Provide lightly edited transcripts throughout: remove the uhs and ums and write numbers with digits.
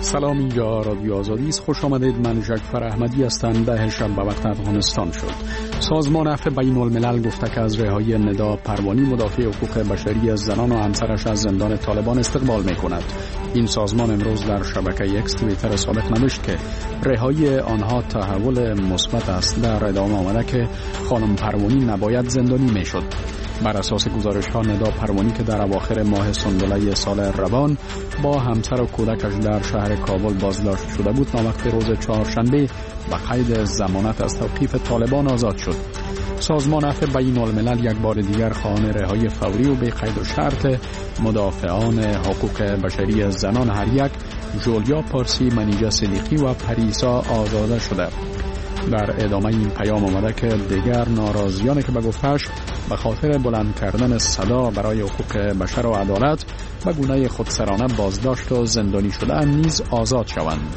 سلام، اینجا رادیو آزادی است. خوش آمدید. من جعفر احمدی هستم. 10 شب به وقت افغانستان شد. سازمان عفو بین الملل گفته که از رهایی ندا پروانی مدافع حقوق بشری از زنان و همسرش از زندان طالبان استقبال می کند. این سازمان امروز در شبکه اکس توییتر سابق نوشت که رهایی آنها تحول مثبت است. در ادامه آمده که خانم پروانی نباید زندانی می شد. بر اساس گزارش ها ندا پروانی که در اواخر ماه سنبله سال روان با همسر و کودکش در شهر کابل بازداشت شده بود، ناوقت روز چهارشنبه به قید ضمانت از توقیف طالبان آزاد شد. سازمان عفو بین الملل یک بار دیگر خواهان رهایی فوری و به قید و شرط مدافعان حقوق بشری زنان هر یک، جولیا پارسی، منیژه صدیقی و پریسا آزاده شده. در ادامه این پیام آمده که دیگر ناراضیانی که به گفتش به خاطر بلند کردن صدا برای حقوق بشر و عدالت به گونه خودسرانه بازداشت و زندانی شده نیز آزاد شوند.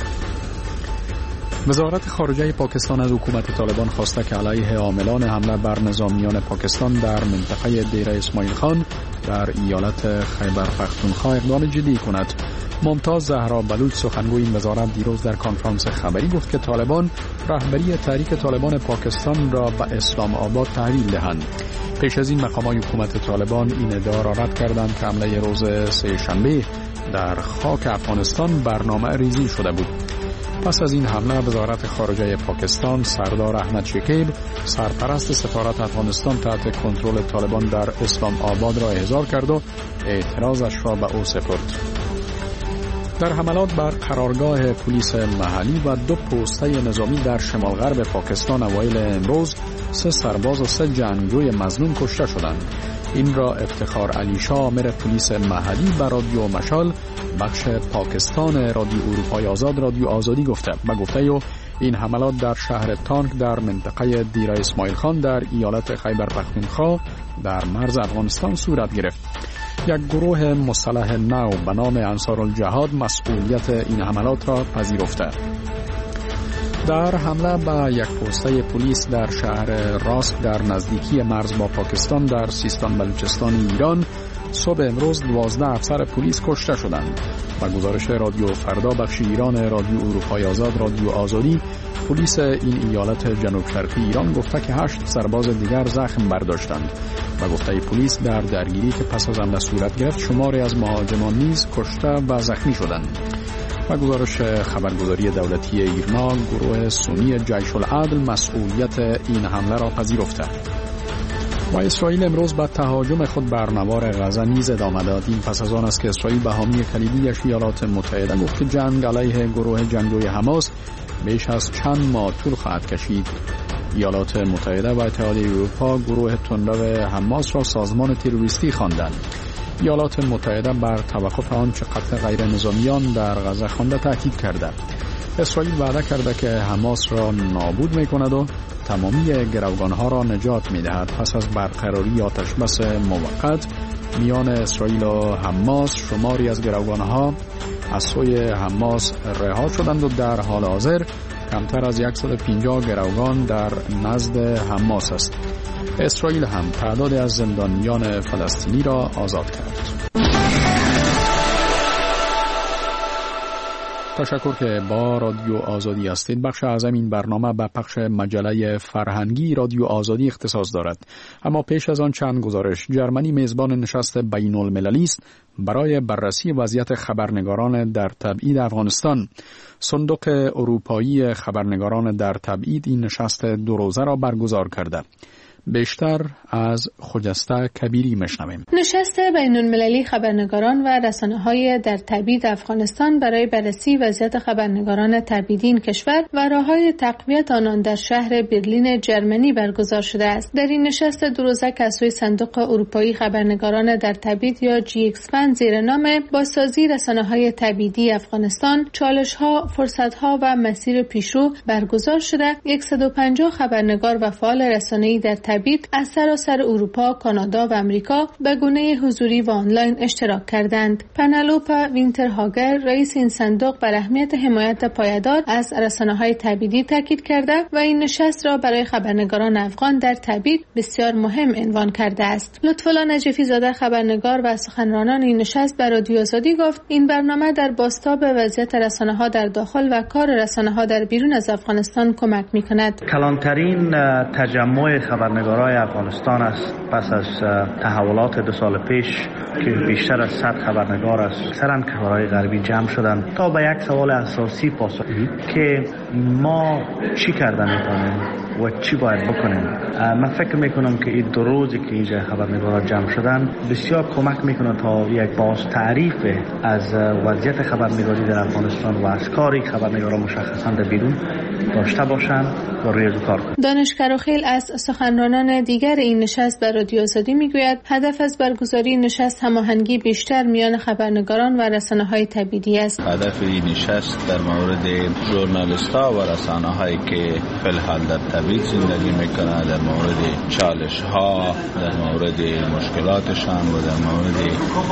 وزارت خارجه پاکستان از حکومت طالبان خواسته که علیه عاملان حمله بر نظامیان پاکستان در منطقه دیر اسماعیل خان در ایالت خیبر پختونخوا اقدام جدی کند. ممتاز زهرا بلوچ سخنگوی این وزارت دیروز در کنفرانس خبری گفت که طالبان رهبری تحریک طالبان پاکستان را به اسلام آباد تحویل دهند. پیش از این مقامات حکومت طالبان این ادعا را رد کردند که حمله روز سه‌شنبه در خاک افغانستان برنامه ریزی شده بود. پس از این حمله وزارت خارجه پاکستان سردار احمد شکیب، سرپرست سفارت افغانستان تحت کنترل طالبان در اسلام آباد را احضار کرد و اعتراضش را به او سپرد. در حملات بر قرارگاه پلیس محلی و 2 پوسته نظامی در شمال غرب پاکستان اوایل امروز 3 سرباز و 3 جنگجوی مظنون کشته شدند. این را افتخار علی شاه، آمر پلیس محلی، به رادیو مشال بخش پاکستان رادیو اروپای آزاد رادیو آزادی گفته. به گفته او این حملات در شهر تانک در منطقه دیر اسماعیل خان در ایالت خیبر پختونخوا در مرز افغانستان صورت گرفت. یک گروه مسلح نو به نام انصارالجهاد مسئولیت این حملات را پذیرفته. در حمله به یک پوسته پلیس در شهر راسک در نزدیکی مرز با پاکستان در سیستان بلوچستان ایران صبح امروز 12 افسر پلیس کشته شدند. با گزارش رادیو فردا بخش ایران رادیو اروپای آزاد رادیو آزادی، پلیس این ایالت جنوب شرقی ایران گفته که 8 سرباز دیگر زخم برداشتند. و گفته پلیس در درگیری که پس از حمله صورت گرفت شماری از مهاجمان نیز کشته و زخمی شدند. و گزارش خبرگزاری دولتی ایرنا، گروه سنی جیش العدل مسئولیت این حمله را پذیرفته. و اسرائیل امروز به تهاجم خود بر نوار غزه نیز ادامه داد. این پس از آن است که اسرائیل به حامی کلیدی‌اش ایالات متحده گفت که جنگ علیه گروه جنگجوی حماس بیش از چند ماه طول خواهد کشید. ایالات متحده و اتحادیه اروپا گروه تندرو حماس را سازمان تروریستی خواندند. ایالات متحده بر توقف آنچه قتل غیر نظامیان در غزه خوانده تاکید کرده. اسرائیل وعده کرده که حماس را نابود می‌کند و تمامی گروگان‌ها را نجات می‌دهد. پس از برقراری آتشبس موقت میان اسرائیل و حماس، شماری از گروگان‌ها از سوی حماس رها شدند و در حال حاضر کمتر از 150 گروگان در نزد حماس است. اسرائیل هم تعداد از زندانیان فلسطینی را آزاد کرد. تشکر که با رادیو آزادی هستید. بخش اعظم این برنامه به پخش مجله فرهنگی رادیو آزادی اختصاص دارد. اما پیش از آن چند گزارش. جرمنی میزبان نشست بین المللی است برای بررسی وضعیت خبرنگاران در تبعید افغانستان. صندوق اروپایی خبرنگاران در تبعید این نشست 2 روزه را برگزار کرده. بیشتر از خجسته کبیری میشنویم. نشست بین المللی خبرنگاران و رسانه‌های در تبعید افغانستان برای بررسی وضعیت خبرنگاران تبعیدی این کشور و راه‌های تقویت آنان در شهر برلین جرمنی برگزار شده است. در این نشست 2 روزه که از سوی صندوق اروپایی خبرنگاران در تبعید یا GXFN زیر نام بازسازی رسانه‌های تبعیدی افغانستان، چالش‌ها، فرصت‌ها و مسیر پیشرو برگزار شده، 150 خبرنگار و فعال رسانه‌ای در تبعید از سراسر اروپا، کانادا و آمریکا به گونه حضوری و آنلاین اشتراک کردند. پنلوپا وینترهاگر رئیس این صندوق بر اهمیت حمایت پایدار از رسانه‌های تبعیدی تاکید کرده و این نشست را برای خبرنگاران افغان در تبعید بسیار مهم عنوان کرده است. لطف‌الله نجفی زاده خبرنگار و سخنرانان این نشست به رادیو آزادی گفت این برنامه در بازتاب وضعیت رسانه‌ها در داخل و کار رسانه‌ها در بیرون از افغانستان کمک می‌کند. کلانترین تجمع خبرنگارای افغانستان است پس از تحولات 2 سال پیش که بیشتر از 100 خبرنگار از اکثر کشورهای غربی جمع شدند تا به یک سوال اساسی پاسخ که ما چی کرده می‌کنیم و چی باید بکنیم. من فکر میکنم که این 2 روزی که اینجا خبرنگاران جمع شدن بسیار کمک میکنه تا یک باز تعریف از وضعیت خبرنگاری در افغانستان و از کاری خبرنگاران مشخصا در بیرون داشته باشند و روی کار کنند. دانش کروخیل از سخنرانان دیگر این نشست به رادیو آزادی میگوید هدف از برگزاری نشست هماهنگی بیشتر میان خبرنگاران و رسانه‌های تبعیدی است. هدف این نشست در مورد ژورنالیست‌ها و رسانه‌هایی که فی الحال در تبعید زندگی میکنه، در مورد چالش‌ها، در مورد مشکلاتشان و در مورد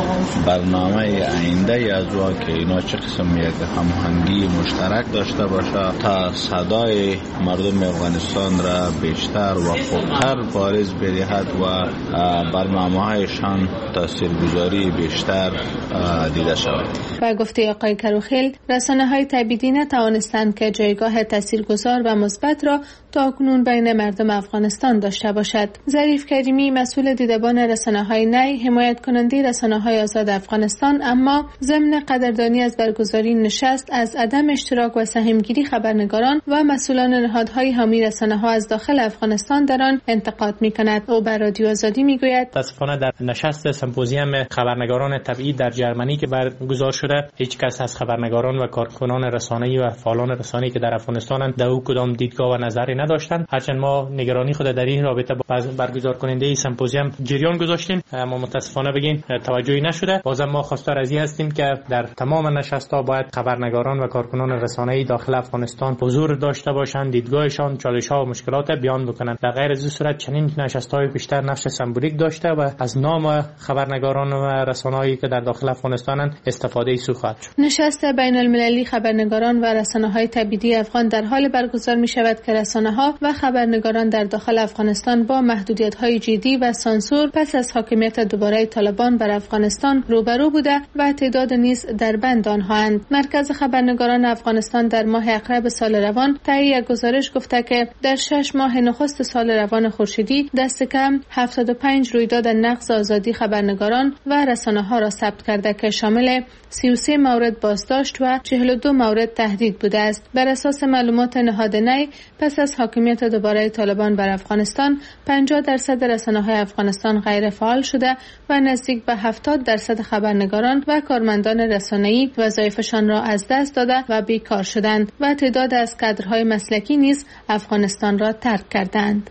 برنامه آینده از وا که اینا چه قسم یک هماهنگی مشترک داشته باشه تا صدای مردم افغانستان را بیشتر و خوبتر بارز بدهد و برنامه‌هایشان تاثیرگذاری بیشتر دیده شود. با گفته آقای کروخیل رسانه‌های تبعیدی نتوانستند که جایگاه تاثیرگذار و مثبت را تاکنون بین مردم افغانستان داشته باشد. ظریف کریمی مسئول دیدبان رسانه‌های نی حمایت کننده رسانه‌های آزاد افغانستان اما ضمن قدردانی از برگزاری نشست از عدم اشتراک و سهمگیری خبرنگاران و مسئولان نهادهای حامی رسانه‌ها از داخل افغانستان در آن انتقاد می‌کند. او بر رادیو آزادی می‌گوید متأسفانه در نشست سمپوزیوم خبرنگاران تبعید در جرمنی که برگزار شده هیچ کس از خبرنگاران و کارکنان رسانه‌ای و فعالان رسانه‌ای که در افغانستان در او کدام دیدگاه و نظری نداشتند. هرچند ما نگرانی خود در این رابطه با برگزار کننده سمپوزیوم جریان گذاشتیم اما متأسفانه بگیم توجهی نشده. بازم ما خواستار از این هستیم که در تمام نشست‌ها باید خبرنگاران و کارکنان رسانه‌ای داخل افغانستان حضور داشته باشند، دیدگاهشان، چالش‌ها و مشکلات بیان بکنند. در غیر از این صورت چنین نشست‌های بیشتر نقش سمبولیک داشته و از نام خبرنگاران و رسانه‌ای که در داخل افغانستان استفاده سو خواهد شد. نشست بین‌المللی خبرنگاران و رسانه‌های تبعیدی افغان در حال برگزار می‌شود که رسانه‌ها و خبرنگاران در داخل افغانستان با محدودیت‌های جدی و سانسور پس از حاکمیت دوباره طالبان بر افغانستان روبرو بوده و تعداد نیز در بند آنهااند. مرکز خبرنگاران افغانستان در ماه اکتبر سال روان طی یک گزارش گفته که در 6 ماه نخست سال روان خورشیدی دست کم 75 رویداد نقض آزادی خبرنگاران و رسانه‌ها را ثبت کرده که شامل 33 مورد بازداشت و 42 مورد تهدید بوده است. بر اساس معلومات نهاد نی پس از حاکمیت دوباره طالبان بر افغانستان 50% رسانه‌های افغانستان غیر فعال شده و نزدیک به 70% خبرنگاران و کارمندان رسانه‌ای وظایفشان را از دست داده و بیکار شدند و تعداد از کادرهای مسلکی نیز افغانستان را ترک کردند.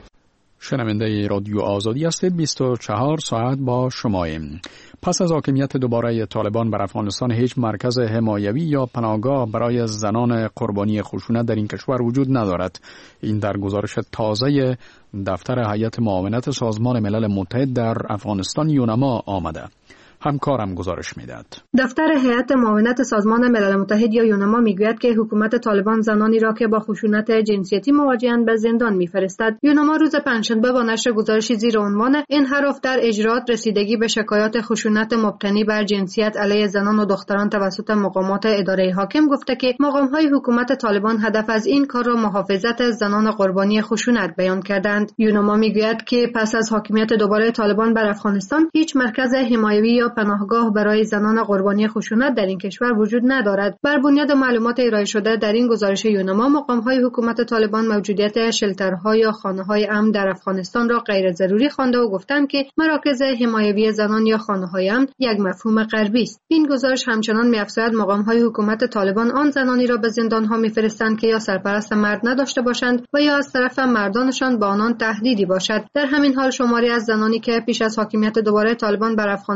شنونده رادیو آزادی هستید. 24 ساعت با شماییم. پس از حاکمیت دوباره طالبان بر افغانستان هیچ مرکز حمایوی یا پناهگاه برای زنان قربانی خشونت در این کشور وجود ندارد. این در گزارش تازه دفتر هیئت معاونت سازمان ملل متحد در افغانستان یونما آمده. همکارم گزارش میداد. دفتر هیئت معاونت سازمان ملل متحد یا یونما میگوید که حکومت طالبان زنانی را که با خشونت جنسیتی مواجه‌اند به زندان میفرستد. یونما روز پنجشنبه با نشر گزارشی زیر عنوان انحراف در اجرات رسیدگی به شکایات خشونت مبتنی بر جنسیت علیه زنان و دختران توسط مقامات اداره حاکم گفته که مقام‌های حکومت طالبان هدف از این کار را محافظت از زنان قربانی خشونت بیان کردند. یونما میگوید که پس از حاکمیت دوباره طالبان بر افغانستان هیچ مرکز حمایوی یا پناهگاه برای زنان قربانی خشونت در این کشور وجود ندارد. بر بنیاد معلومات ارائه شده در این گزارش یونما، مقام‌های حکومت طالبان موجودیت شلترها یا خانه‌های امن در افغانستان را غیر ضروری خوانده و گفتند که مراکز حمایوی زنان یا خانه‌های امن یک مفهوم غربی است. این گزارش همچنان می‌افزاید مقام‌های حکومت طالبان آن زنانی را به زندان‌ها می‌فرستند که یا سرپرست مرد نداشته باشند و یا از طرف مردانشان با آنان تهدیدی باشد. در همین حال شماری از زنانی که پیش از حاکمیت دوباره طالبان بر افغانستان به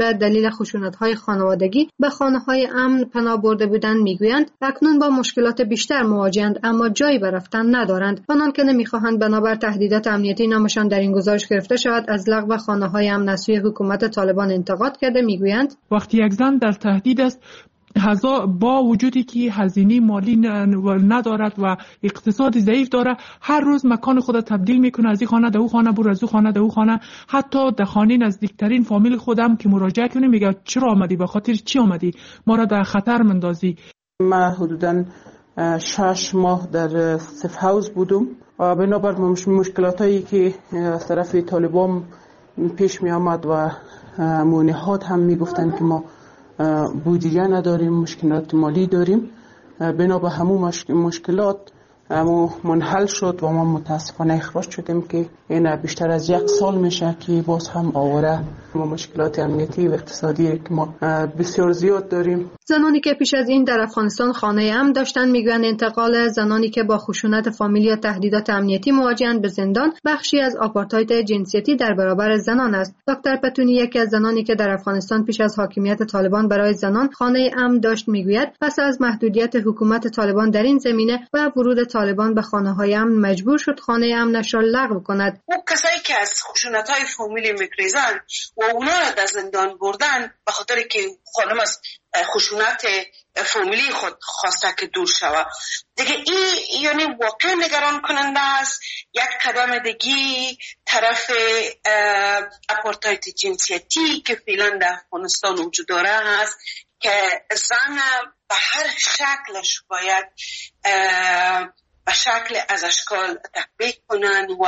به دلیل خشونت‌های خانوادگی به خانه‌های امن پناه برده بودند میگویند اکنون با مشکلات بیشتر مواجهند اما جایی به رفتن ندارند. آنان که نمی‌خواهند بنابر تهدیدات امنیتی نامشان در این گزارش گرفته شود از لغو خانه‌های امن از سوی حکومت طالبان انتقاد کرده میگویند وقتی یک زن در تهدید است با وجودی که هزینه مالی ندارد و اقتصاد ضعیف داره هر روز مکان خود تبدیل میکنه از این خانه به اون خانه برو از اون خانه به اون خانه حتی در خانه نزدیکترین فامیل خودم که مراجعه کنه میگه چرا آمدی به خاطر چی آمدی ما را در خطر مندازی. ما حدوداً 6 ماه در سیف هاوس بودم و بنابر مشکلاتایی که از طرف طالبان پیش می آمد و مونهات هم می گفتن که ما بودجه نداریم مشکلات مالی داریم بنابر همون مشکلات منحل شد و ما متاسفانه اخراج شدیم که این بیشتر از 1 سال میشه که باز هم آواره ما مشکلات امنیتی و اقتصادی که ما بسیار زیاد داریم. زنانی که پیش از این در افغانستان خانه امن داشتند میگویند انتقال زنانی که با خشونت فامیلی یا تهدیدات امنیتی مواجهند به زندان بخشی از آپارتاید جنسیتی در برابر زنان است. دکتر پتونی یکی از زنانی که در افغانستان پیش از حاکمیت طالبان برای زنان خانه امن داشت میگوید پس از محدودیت حکومت طالبان در این زمینه و ورود طالبان به خانه‌های امن مجبور شد خانه امنش را لغو کند. اون کسایی که از خشونت‌های فامیلی میگریزن و اونا را در زندان بردن به خاطر که خانم از خشونت فامیلی خود خواسته که دور شود دیگه این یعنی واقعا نگران کننده است. یک قدم دیگه طرف آپارتاید جنسیتی که فعلا در افغانستان وجود داره هست که زن به هر شکلش باید به شکل از اشکال تطبیق کنند و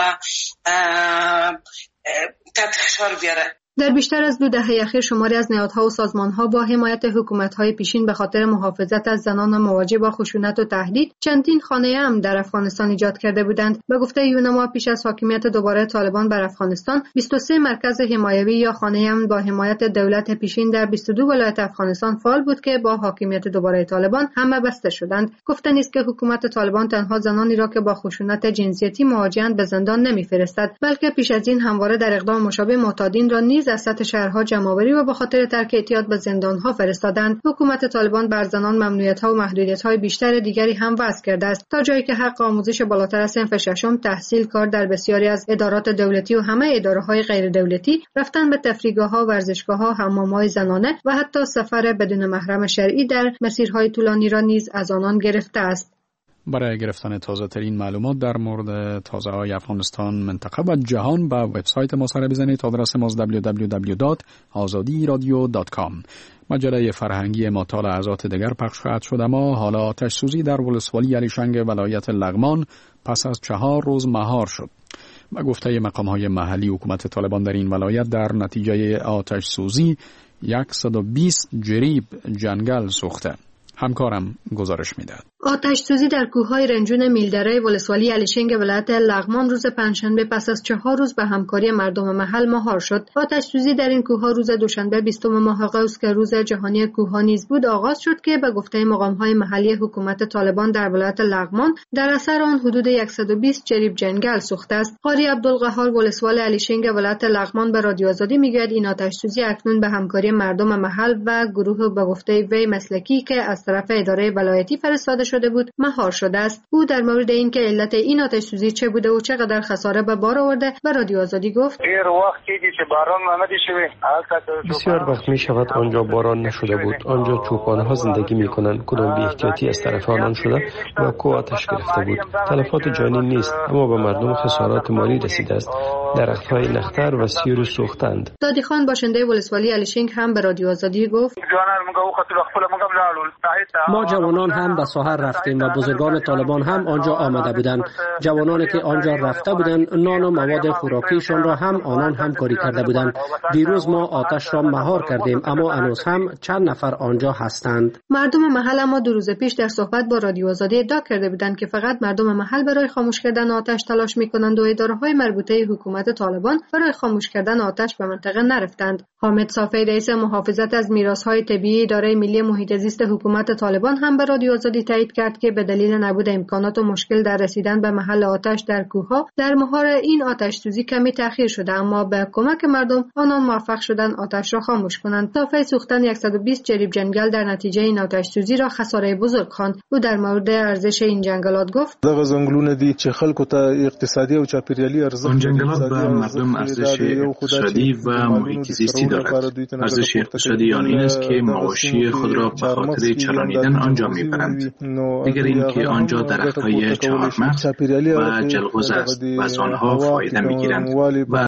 تحت فشار بیاره. در بیشتر از 2 دهه اخیر شماری از نهادها و سازمانها با حمایت حکومت‌های پیشین به خاطر محافظت از زنان مواجه با خشونت و تهدید چندین خانه امن در افغانستان ایجاد کرده بودند. به گفته یونما پیش از حاکمیت دوباره طالبان بر افغانستان 23 مرکز حمایوی یا خانه امن با حمایت دولت پیشین در 22 ولایت افغانستان فعال بود که با حاکمیت دوباره طالبان همه بسته شدند. گفته نیست که حکومت طالبان تنها زنانی را که با خشونت جنسیتی مواجهند به زندان نمی‌فرستد بلکه پیش از این همواره در اقدام مشابه معتادین را نیز از سطح شهرها جمع‌آوری و به خاطر ترک اعتیاد به زندان‌ها فرستادند. حکومت طالبان بر زنان ممنوعیت‌ها و محدودیت‌های بیشتر دیگری هم وضع کرده است تا جایی که حق آموزش بالاتر از صنف ششم، تحصیل، کار در بسیاری از ادارات دولتی و همه اداره‌های غیر دولتی، رفتن به تفریحگاه‌ها، ورزشگاه‌ها، حمام‌های زنانه و حتی سفر بدون محرم شرعی در مسیرهای طولانی را نیز از آنان گرفته است. برای گرفتن تازه ترین معلومات در مورد تازه های افغانستان، منطقه و جهان به وبسایت ما سر بزنید. آدرس ما www.azadiradio.com. مجله فرهنگی ما تا لحظات دیگر پخش خواهد شد. اما حالا آتش سوزی در ولسوالی علیشنگ ولایت لغمان پس از 4 روز مهار شد. با گفته مقام های محلی حکومت طالبان در این ولایت در نتیجه آتش سوزی 120 جریب جنگل سوخته. همکارم گزارش میدهد. آتش سوزی در کوههای رنجون میلدره ولسوالی علیشنگ ولایت لغمان روز پنجشنبه پس از 4 روز به همکاری مردم محل مهار شد. آتش سوزی در این کوهها روز دوشنبه 20 ماه قوس که روز جهانی کوهها نیز بود آغاز شد که به گفته مقام‌های محلی حکومت طالبان در ولایت لغمان در اثر آن حدود 120 جریب جنگل سوخته است. قاری عبدالقهار ولسوال علیشنگ ولایت لغمان به رادیو آزادی میگوید این آتش سوزی اکنون به همکاری مردم محل و گروه به گفته وی مسلکی که از طرف اداره ولایتی فرستاده شده بود مهار شده است. او در مورد اینکه علت این آتش سوزی چه بوده و چقدر خساره به بار آورده به رادیو آزادی گفت: بسیار وقت می شود آنجا باران نشده بود. آنجا چوپان‌ها زندگی می کنند. کدام بی احتیاطی از طرف آنان شده و کو آتش گرفته بود. تلفات جانی نیست اما به مردم خسارات مالی رسیده است. درخت‌های نختر و سیور سوختند. دادی خان باشنده ولسوالی علیشنگ هم به رادیو آزادی گفت: ما جوانان هم به ساحل رفتیم و بزرگان طالبان هم آنجا آمده بودند. جوانانی که آنجا رفته بودند نان و مواد خوراکیشان را هم آنان همکاری کرده بودند. دیروز ما آتش را مهار کردیم اما هنوز هم چند نفر آنجا هستند. مردم محل اما 2 روز پیش در صحبت با رادیو آزادی ادعا کرده بودند که فقط مردم محل برای خاموش کردن آتش تلاش می‌کنند و اداره‌های مربوطه حکومت طالبان برای خاموش کردن آتش به منطقه نرفتند. حامد صافی رئیس محافظت از میراث‌های طبیعی اداره ملی محیط زیست حکومت طالبان هم به رادیو آزادی تایید کرد که به دلیل نبود امکانات و مشکل در رسیدن به محل آتش در کوه‌ها در مهار این آتش‌سوزی کمی تأخیر شده، اما به کمک مردم آنان موفق شدند آتش را خاموش کنند. صافی سوختن 120 جریب جنگل در نتیجه این آتش‌سوزی را خساره بزرگ خواند. او در مورد ارزش این جنگلات گفت: دغه ځنګلونه دي چې خلکو ته اقتصادي او چاپیریالي ارزښت آن جنگلات به مردم ارزش اقتصادی و محیط زیستی دارد. ارزش اقتصادی آن این است که معاشی خود را به خاطر چرانیدن آنجا میبرند. دیگر اینکه آنجا درخت‌های چهارمغز و جلغوز است و از آنها فایده میگیرند و